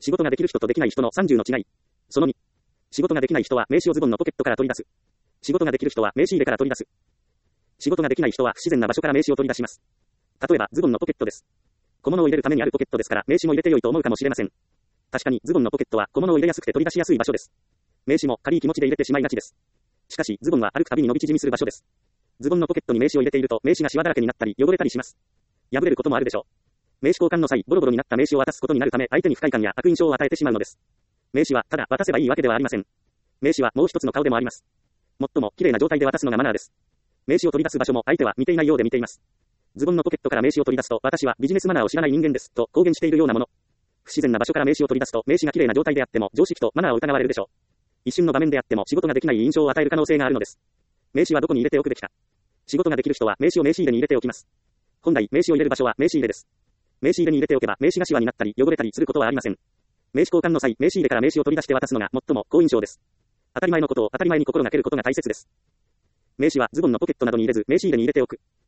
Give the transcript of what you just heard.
仕事ができる人とできない人の30の違い。その2。仕事ができない人は名刺をズボンのポケットから取り出す。仕事ができる人は名刺入れから取り出す。仕事ができない人は不自然な場所から名刺を取り出します。例えば、ズボンのポケットです。小物を入れるためにあるポケットですから、名刺も入れてよいと思うかもしれません。確かに、ズボンのポケットは小物を入れやすくて取り出しやすい場所です。名刺も軽い気持ちで入れてしまいがちです。しかし、ズボンは歩くたびに伸び縮みする場所です。ズボンのポケットに名刺を入れていると、名刺がシワだらけになったり、汚れたりします。破れることもあるでしょう。名刺交換の際、ボロボロになった名刺を渡すことになるため、相手に不快感や悪印象を与えてしまうのです。名刺は、ただ渡せばいいわけではありません。名刺はもう一つの顔でもあります。最も綺麗な状態で渡すのがマナーです。名刺を取り出す場所も相手は見ていないようで見ています。ズボンのポケットから名刺を取り出すと、私はビジネスマナーを知らない人間です、と公言しているようなもの。不自然な場所から名刺を取り出すと、名刺が綺麗な状態であっても、常識とマナーを疑われるでしょう。一瞬の場面であっても仕事ができない印象を与える可能性があるのです。名刺はどこに入れておくべきか。仕事ができる人は名刺を名刺入れに入れておきます。本来、名刺を入れる場所は名刺入れです。名刺入れに入れておけば、名刺がシワになったり、汚れたりすることはありません。名刺交換の際、名刺入れから名刺を取り出して渡すのが最も好印象です。当たり前のことを当たり前に心がけることが大切です。名刺はズボンのポケットなどに入れず、名刺入れに入れておく。